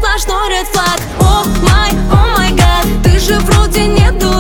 сплошной ред флаг. О май гад, ты же вроде не дурак.